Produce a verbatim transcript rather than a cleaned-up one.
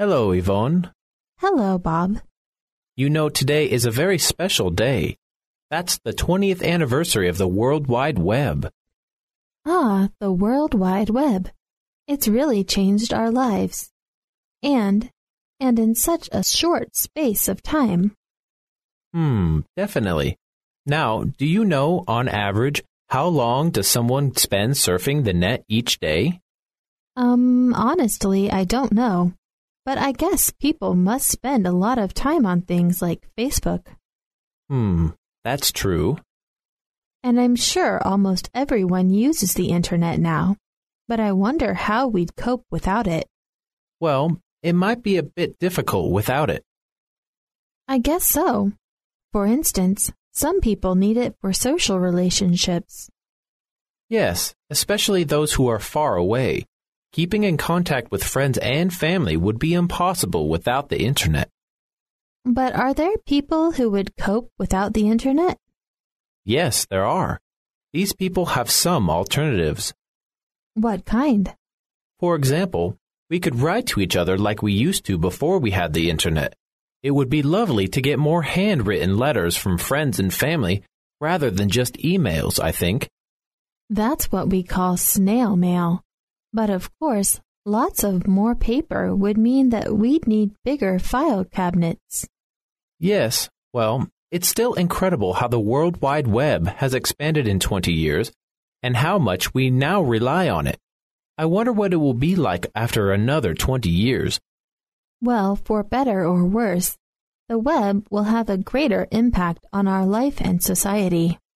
Hello, Yvonne. Hello, Bob. You know, today is a very special day. That's the twentieth anniversary of the World Wide Web. Ah, the World Wide Web. It's really changed our lives. And, and in such a short space of time. Hmm, definitely. Now, do you know, on average, how long does someone spend surfing the net each day? Um, honestly, I don't know. But I guess people must spend a lot of time on things like Facebook. Hmm, that's true. And I'm sure almost everyone uses the internet now. But I wonder how we'd cope without it. Well, it might be a bit difficult without it. I guess so. For instance, some people need it for social relationships. Yes, especially those who are far away. Keeping in contact with friends and family would be impossible without the internet. But are there people who would cope without the internet? Yes, there are. These people have some alternatives. What kind? For example, we could write to each other like we used to before we had the internet. It would be lovely to get more handwritten letters from friends and family rather than just emails, I think. That's what we call snail mail. But of course, lots of more paper would mean that we'd need bigger file cabinets. Yes, well, it's still incredible how the World Wide Web has expanded in twenty years and how much we now rely on it. I wonder what it will be like after another twenty years. Well, for better or worse, the web will have a greater impact on our life and society.